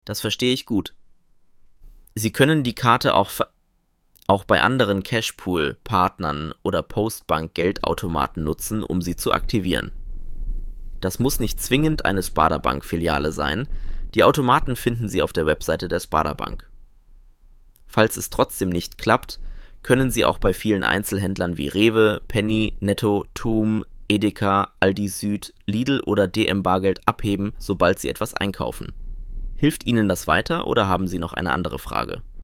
Das verstehe ich gut. Sie können die Karte auch bei anderen Cashpool-Partnern oder Postbank-Geldautomaten nutzen, um sie zu aktivieren. Das muss nicht zwingend eine Sparda-Bank-Filiale sein. Die Automaten finden Sie auf der Webseite der Sparda-Bank. Falls es trotzdem nicht klappt, können Sie auch bei vielen Einzelhändlern wie Rewe, Penny, Netto, TUM, Edeka, Aldi Süd, Lidl oder DM Bargeld abheben, sobald Sie etwas einkaufen. Hilft Ihnen das weiter oder haben Sie noch eine andere Frage?